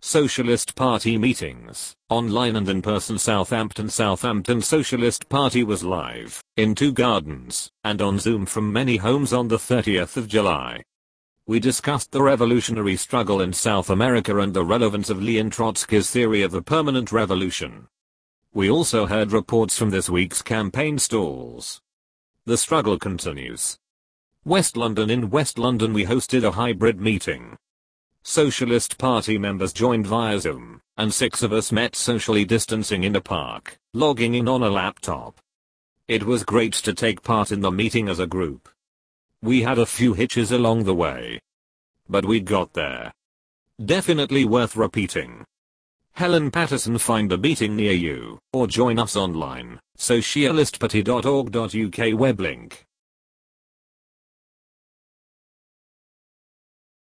Socialist Party meetings, online and in person. Southampton Socialist Party was live, in Two Gardens, and on Zoom from many homes on the 30th of July. We discussed the revolutionary struggle in South America and the relevance of Leon Trotsky's theory of a permanent revolution. We also heard reports from this week's campaign stalls. The struggle continues. West London. In West London we hosted a hybrid meeting. Socialist Party members joined via Zoom, and 6 of us met socially distancing in a park, logging in on a laptop. It was great to take part in the meeting as a group. We had a few hitches along the way, but we got there. Definitely worth repeating. Helen Patterson. Find a meeting near you, or join us online, socialistparty.org.uk web link.